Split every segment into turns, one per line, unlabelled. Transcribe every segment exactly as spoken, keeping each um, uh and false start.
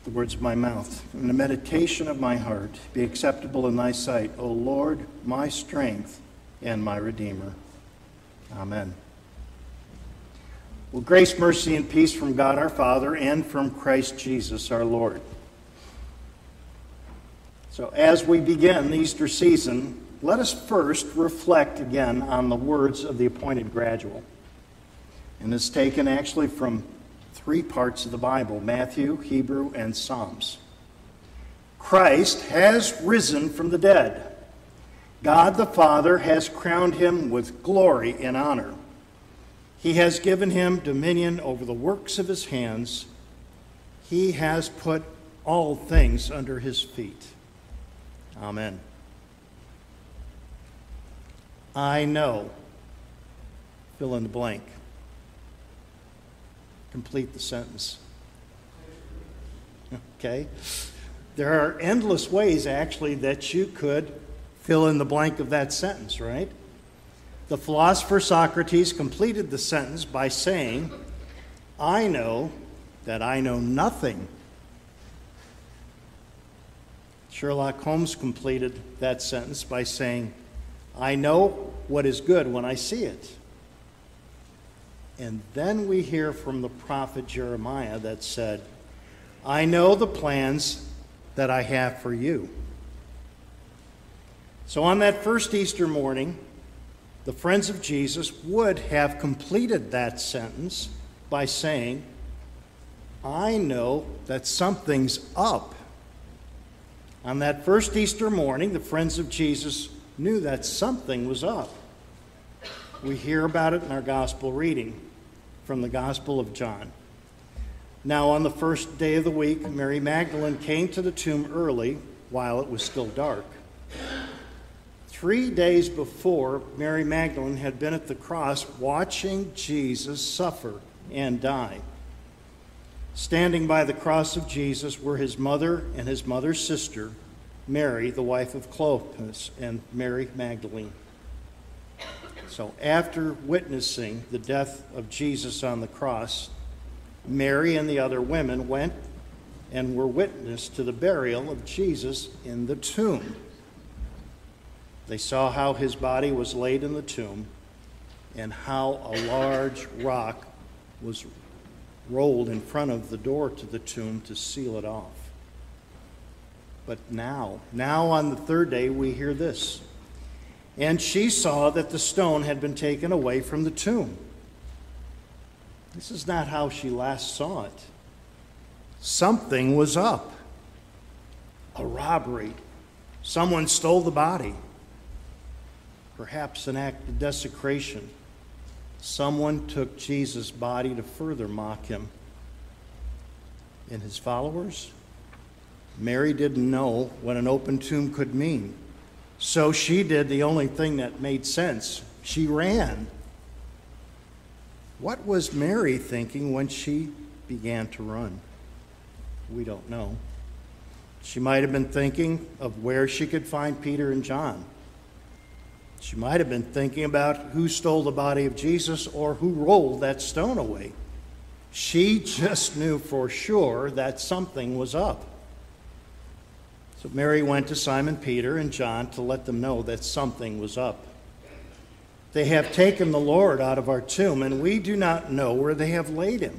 the words of my mouth and the meditation of my heart be acceptable in thy sight, O Lord, my strength and my Redeemer. Amen. Well, grace, mercy, and peace from God our Father and from Christ Jesus our Lord. So as we begin the Easter season, let us first reflect again on the words of the appointed gradual. And it's taken actually from three parts of the Bible, Matthew, Hebrew, and Psalms. Christ has risen from the dead. God the Father has crowned him with glory and honor. He has given him dominion over the works of his hands. He has put all things under his feet. Amen. I know. Fill in the blank. Complete the sentence. Okay? There are endless ways, actually, that you could fill in the blank of that sentence, right? The philosopher Socrates completed the sentence by saying, I know that I know nothing. Sherlock Holmes completed that sentence by saying, I know what is good when I see it. And then we hear from the prophet Jeremiah that said, I know the plans that I have for you. So on that first Easter morning, the friends of Jesus would have completed that sentence by saying, I know that something's up. On that first Easter morning, the friends of Jesus knew that something was up. We hear about it in our gospel reading from the Gospel of John. Now, on the first day of the week, Mary Magdalene came to the tomb early while it was still dark. Three days before, Mary Magdalene had been at the cross watching Jesus suffer and die. Standing by the cross of Jesus were his mother and his mother's sister, Mary, the wife of Clopas, and Mary Magdalene. So after witnessing the death of Jesus on the cross, Mary and the other women went and were witness to the burial of Jesus in the tomb. They saw how his body was laid in the tomb and how a large rock was rolled in front of the door to the tomb to seal it off. But now, now on the third day, we hear this. And she saw that the stone had been taken away from the tomb. This is not how she last saw it. Something was up. A robbery. Someone stole the body. Perhaps an act of desecration. Someone took Jesus' body to further mock him. And his followers? Mary didn't know what an open tomb could mean. So she did the only thing that made sense. She ran. What was Mary thinking when she began to run? We don't know. She might have been thinking of where she could find Peter and John. She might have been thinking about who stole the body of Jesus or who rolled that stone away. She just knew for sure that something was up. So Mary went to Simon Peter and John to let them know that something was up. They have taken the Lord out of our tomb, and we do not know where they have laid him.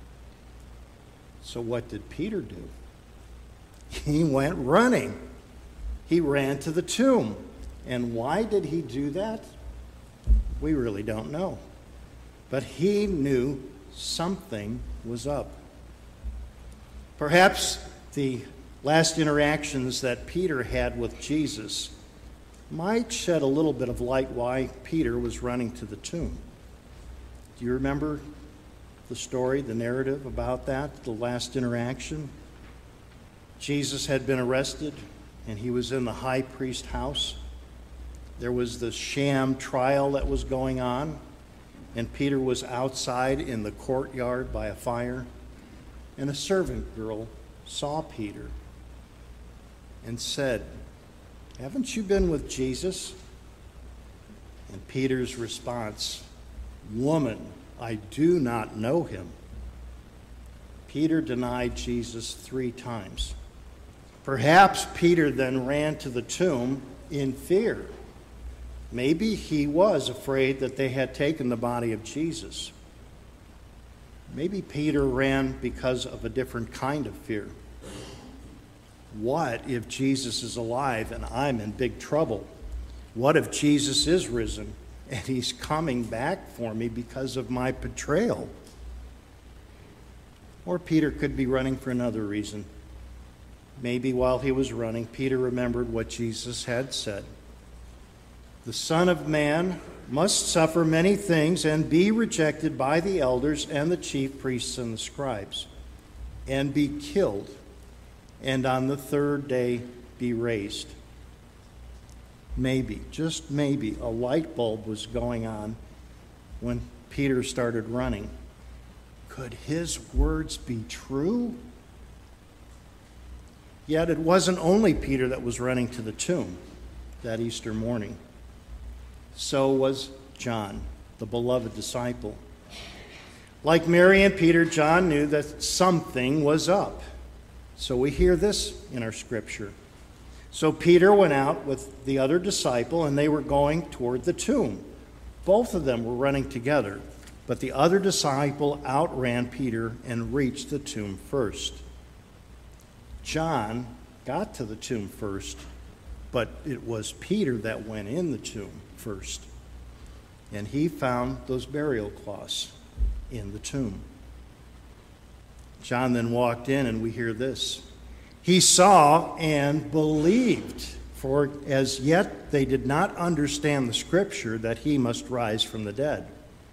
So what did Peter do? He went running. He ran to the tomb. And why did he do that? We really don't know. But he knew something was up. Perhaps the last interactions that Peter had with Jesus might shed a little bit of light why Peter was running to the tomb. Do you remember the story, the narrative about that, the last interaction? Jesus had been arrested, and he was in the high priest's house. There was the sham trial that was going on, and Peter was outside in the courtyard by a fire, and a servant girl saw Peter and said, "Haven't you been with Jesus?" And Peter's response, "Woman, I do not know him." Peter denied Jesus three times. Perhaps Peter then ran to the tomb in fear. Maybe he was afraid that they had taken the body of Jesus. Maybe Peter ran because of a different kind of fear. What if Jesus is alive and I'm in big trouble? What if Jesus is risen and he's coming back for me because of my betrayal? Or Peter could be running for another reason. Maybe while he was running, Peter remembered what Jesus had said. The Son of Man must suffer many things and be rejected by the elders and the chief priests and the scribes, and be killed, and on the third day be raised. Maybe, just maybe, a light bulb was going on when Peter started running. Could his words be true? Yet it wasn't only Peter that was running to the tomb that Easter morning. So was John, the beloved disciple. Like Mary and Peter, John knew that something was up. So we hear this in our scripture. So Peter went out with the other disciple, and they were going toward the tomb. Both of them were running together, but the other disciple outran Peter and reached the tomb first. John got to the tomb first, but it was Peter that went in the tomb first. And he found those burial cloths in the tomb. John then walked in, and we hear this. He saw and believed, for as yet they did not understand the scripture that he must rise from the dead.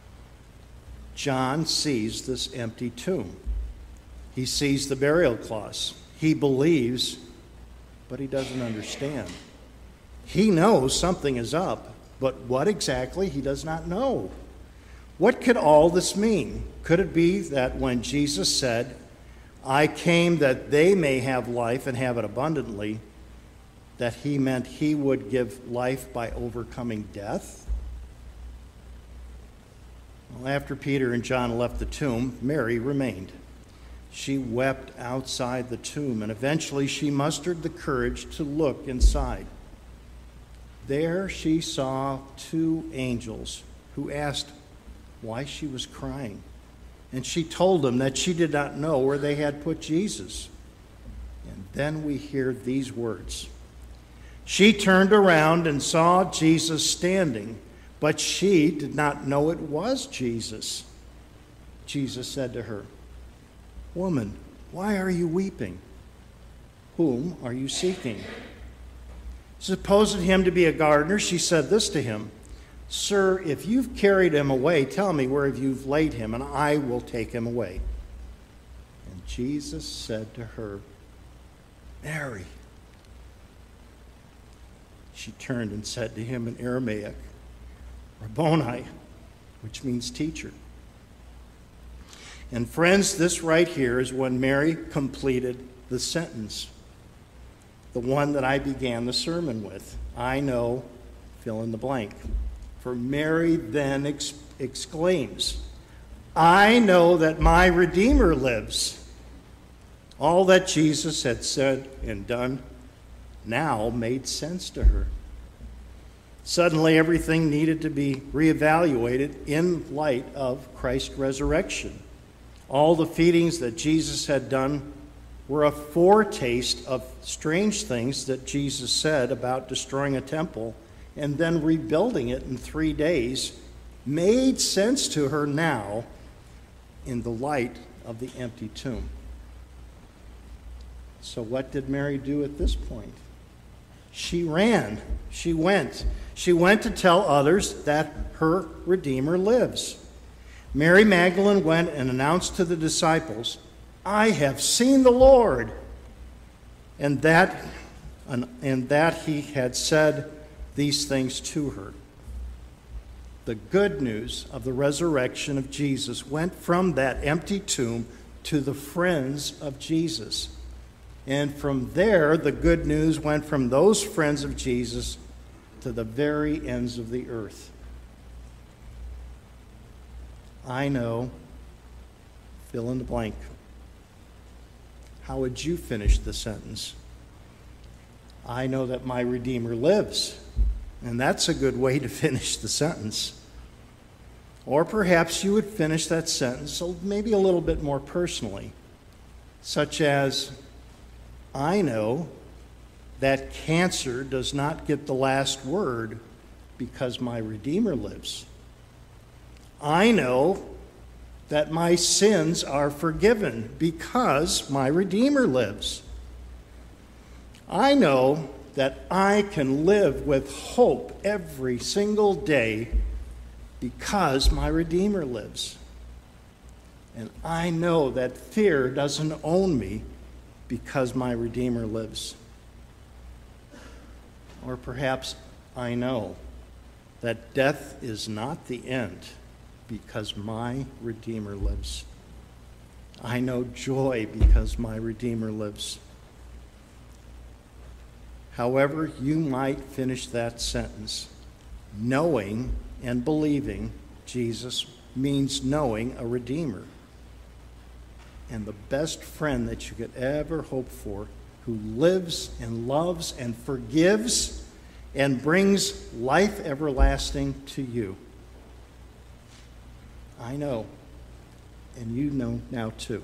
John sees this empty tomb. He sees the burial cloths. He believes, but he doesn't understand. He knows something is up, but what exactly, he does not know. What could all this mean? Could it be that when Jesus said, I came that they may have life and have it abundantly, that he meant he would give life by overcoming death? Well, after Peter and John left the tomb, Mary remained. She wept outside the tomb, and eventually she mustered the courage to look inside. There she saw two angels who asked why she was crying. And she told them that she did not know where they had put Jesus. And then we hear these words. She turned around and saw Jesus standing, but she did not know it was Jesus. Jesus said to her, Woman, why are you weeping? Whom are you seeking? Supposing him to be a gardener, she said this to him, Sir, if you've carried him away, tell me where you've laid him, and I will take him away. And Jesus said to her, Mary. She turned and said to him in Aramaic, Rabboni, which means teacher. And friends, this right here is when Mary completed the sentence, the one that I began the sermon with. I know, fill in the blank. For Mary then ex- exclaims, I know that my Redeemer lives. All that Jesus had said and done now made sense to her. Suddenly, everything needed to be reevaluated in light of Christ's resurrection. All the feedings that Jesus had done were a foretaste of strange things that Jesus said about destroying a temple and then rebuilding it in three days, made sense to her now in the light of the empty tomb. So what did Mary do at this point? She ran. She went. She went to tell others that her Redeemer lives. Mary Magdalene went and announced to the disciples, I have seen the Lord, and that, and that he had said these things to her. The good news of the resurrection of Jesus went from that empty tomb to the friends of Jesus. And from there, the good news went from those friends of Jesus to the very ends of the earth. I know, fill in the blank. how would you finish the sentence? I know that my Redeemer lives. And that's a good way to finish the sentence. Or perhaps you would finish that sentence maybe a little bit more personally, such as, I know that cancer does not get the last word because my Redeemer lives. I know that my sins are forgiven because my Redeemer lives. I know that I can live with hope every single day because my Redeemer lives. And I know that fear doesn't own me because my Redeemer lives. Or perhaps I know that death is not the end because my Redeemer lives. I know joy because my Redeemer lives. However you might finish that sentence, knowing and believing Jesus means knowing a Redeemer. And the best friend that you could ever hope for, who lives and loves and forgives and brings life everlasting to you. I know, and you know now too.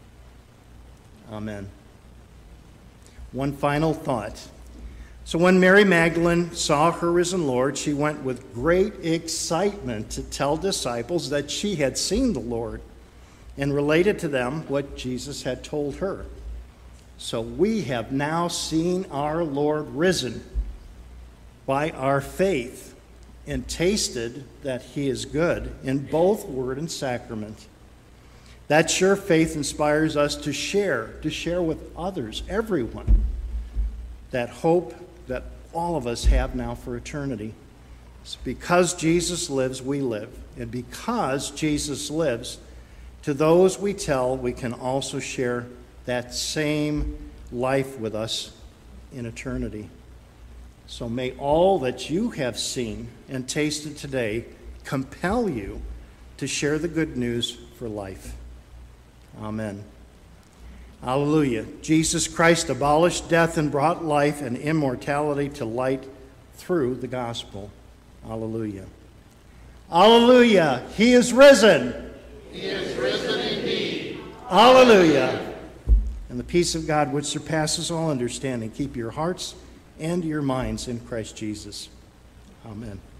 Amen. One final thought. So when Mary Magdalene saw her risen Lord, she went with great excitement to tell disciples that she had seen the Lord and related to them what Jesus had told her. So we have now seen our Lord risen by our faith and tasted that he is good in both word and sacrament. That sure faith inspires us to share, to share with others, everyone, that hope that all of us have now for eternity. It's because Jesus lives, we live. And because Jesus lives, to those we tell, we can also share that same life with us in eternity. So may all that you have seen and tasted today compel you to share the good news for life. Amen. Hallelujah. Jesus Christ abolished death and brought life and immortality to light through the gospel. Hallelujah. Hallelujah. He is risen.
He is risen indeed.
Hallelujah. And the peace of God, which surpasses all understanding, keep your hearts and your minds in Christ Jesus. Amen.